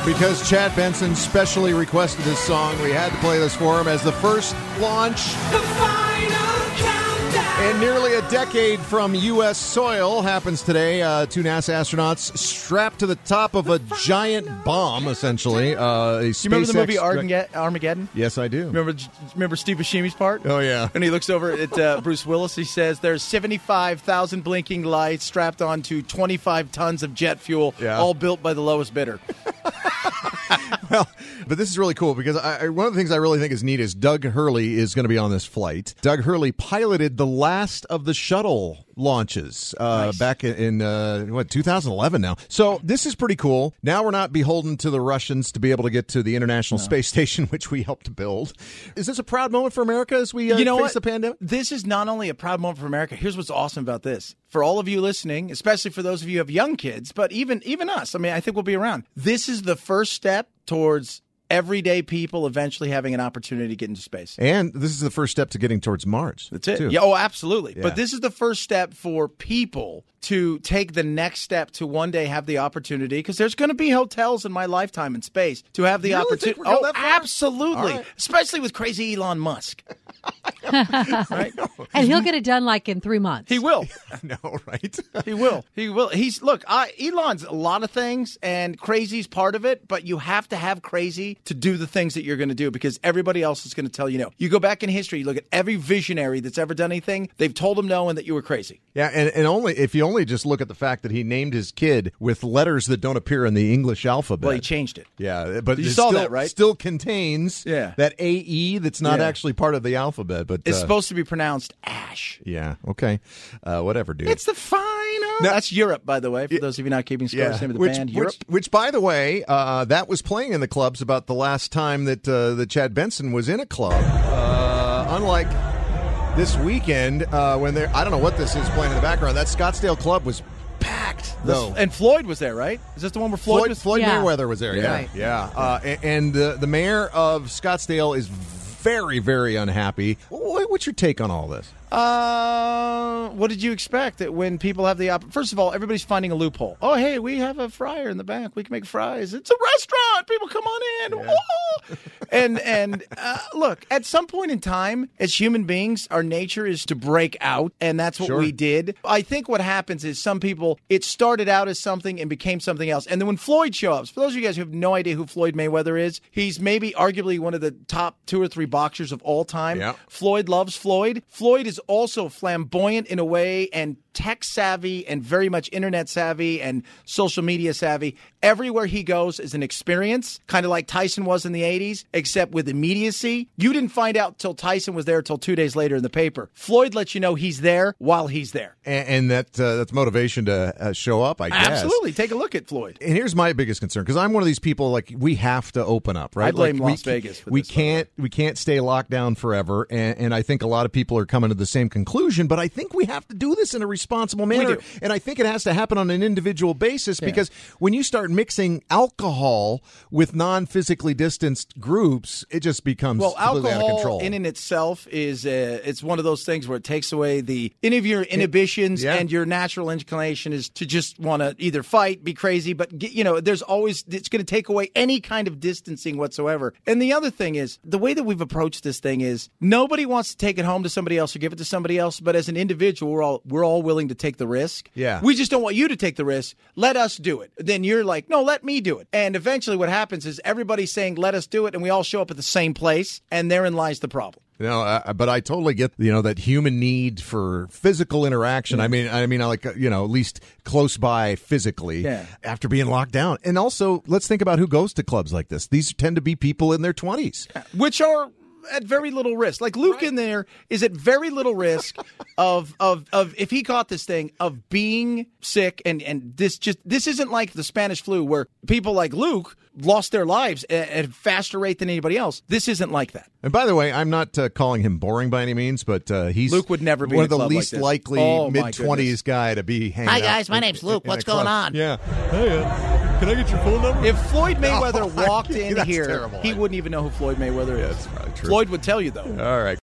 Because Chad Benson specially requested this song, we had to play this for him as the first launch in nearly a decade from U.S. soil happens today. Two NASA astronauts strapped to the top of a giant bomb, essentially. You remember the movie Armageddon? Yes, I do. Remember Steve Buscemi's part? Oh, yeah. And he looks over at Bruce Willis. He says, there's 75,000 blinking lights strapped onto 25 tons of jet fuel, all built by the lowest bidder. Well, but this is really cool because one of the things I really think is neat is Doug Hurley is going to be on this flight. Doug Hurley piloted the last of the shuttle launches back in 2011 now. So this is pretty cool. Now we're not beholden to the Russians to be able to get to the International Space Station, which we helped build. Is this a proud moment for America as we face the pandemic? This is not only a proud moment for America. Here's what's awesome about this. For all of you listening, especially for those of you who have young kids, but even us, I mean, I think we'll be around. This is the first step towards everyday people eventually having an opportunity to get into space. And this is the first step to getting towards Mars. That's it. Too. Yeah, oh, absolutely. Yeah. But this is the first step for people to take the next step to one day have the opportunity, because there's going to be hotels in my lifetime in space to have the opportunity. Oh, absolutely. Right. Especially with crazy Elon Musk. Right? And he'll get it done like in 3 months. He will. No, right? He will. Elon's a lot of things, and crazy's part of it, but you have to have crazy to do the things that you're going to do, because everybody else is going to tell you no. You go back in history, you look at every visionary that's ever done anything, they've told them no and that you were crazy. Yeah, and only if you only just look at the fact that he named his kid with letters that don't appear in the English alphabet. Well, he changed it. Yeah, but you saw that, right? Still contains that AE that's not actually part of the alphabet. But it's supposed to be pronounced Ash. Yeah, okay. Whatever, dude. It's the final. That's Europe, by the way, for those of you not keeping score. Name of the band, Europe. Which, by the way, that was playing in the clubs about the last time that Chad Benson was in a club. Unlike this weekend, when I don't know what this is playing in the background. That Scottsdale club was packed, though. And Floyd was there, right? Is this the one where Floyd was? Floyd Mayweather was there, Right. And the mayor of Scottsdale is very, very unhappy. What's your take on all this? What did you expect? That when people have the first of all, everybody's finding a loophole. Oh, hey, we have a fryer in the back. We can make fries. It's a restaurant. People come on in. Yeah. And look, at some point in time, as human beings, our nature is to break out, and that's what we did. I think what happens is some people, it started out as something and became something else. And then when Floyd shows up, for those of you guys who have no idea who Floyd Mayweather is, he's maybe arguably one of the top 2 or 3 boxers of all time. Yeah. Floyd loves Floyd. Floyd is also flamboyant in a way, and tech savvy, and very much internet savvy and social media savvy. Everywhere he goes is an experience, kind of like Tyson was in the 80s, except with immediacy. You didn't find out till Tyson was there till 2 days later in the paper. Floyd lets you know he's there while he's there. And that's motivation to show up, I guess. Absolutely. Take a look at Floyd. And here's my biggest concern, because I'm one of these people, like, we have to open up, right? I blame Las Vegas for this. We can't stay locked down forever, and I think a lot of people are coming to the same conclusion, but I think we have to do this in a responsible manner. We do. And I think it has to happen on an individual basis, because when you start mixing alcohol with non-physically distanced groups, it just becomes completely out of control. Alcohol in and itself is it's one of those things where it takes away any of your inhibitions, and your natural inclination is to just want to either fight, be crazy, but there's always, it's going to take away any kind of distancing whatsoever. And the other thing is, the way that we've approached this thing is, nobody wants to take it home to somebody else or give it to somebody else, but as an individual, we're all willing to take the risk. Yeah. We just don't want you to take the risk. Let us do it. Then you're like, no, let me do it. And eventually what happens is everybody's saying, let us do it, and we all show up at the same place, and therein lies the problem. But I totally get that human need for physical interaction. I mean, like at least close by physically after being locked down. And also, let's think about who goes to clubs like this. These tend to be people in their 20s, which are at very little risk. Like Luke in there is at very little risk of if he caught this thing, of being sick, and this isn't like the Spanish flu where people like Luke lost their lives at a faster rate than anybody else. This isn't like that. And by the way, I'm not calling him boring by any means, but Luke would never be one of the in a club least like this. likely mid-20s guy to be hanging out. Hi guys, my name's Luke. What's going on? Yeah. Hey, can I get your phone number? If Floyd Mayweather walked in that's here, terrible. he wouldn't even know who Floyd Mayweather is. That's probably true. Floyd would tell you, though. All right.